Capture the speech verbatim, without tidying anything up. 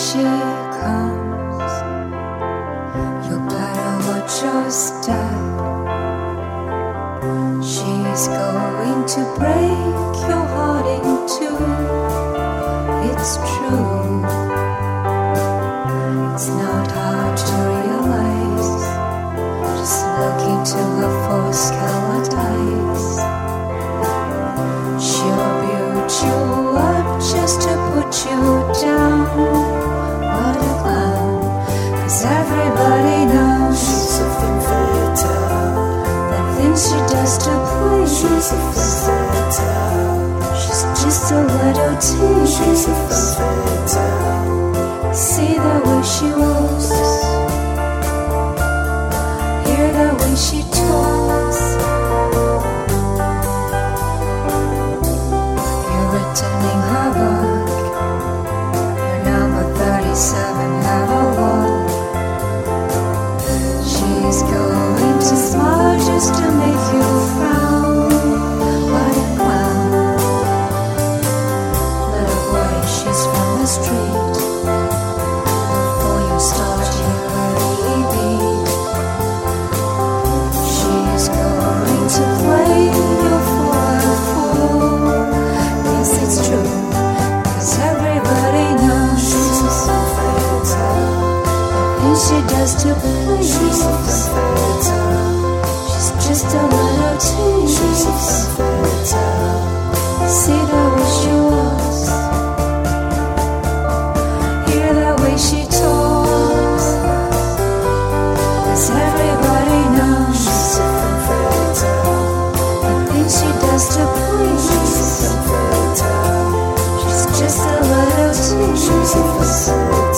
she comes, you better watch your step. She's going to break your heart in two. It's true. It's not hard to realize. Just look into her four-scarlet eyes. She'll build you up just to put you down. What a clown. 'Cause everybody knows She's a femme fatale. the things she does to please. She's a femme fatale. She's just a little tease. She's a femme fatale. See the way she walks, hear the way she talks. You're returning her book. Your number thirty-seven, have a walk. She's going to smile just to make you frown. What a clown. Little boy, she's from the street. Before you start your early beat, she's going to play you for a fool. Yes, it's true, 'cause everybody knows She's a femme fatale. the things she does to please. She's a femme fatale. She's just a little tease. She's a femme fatale. See the way she walks, hear the way she talks. 'Cause everybody knows She's a femme fatale. the things she does to please. She's a femme fatale. She's just a little tease. She's a femme fatale.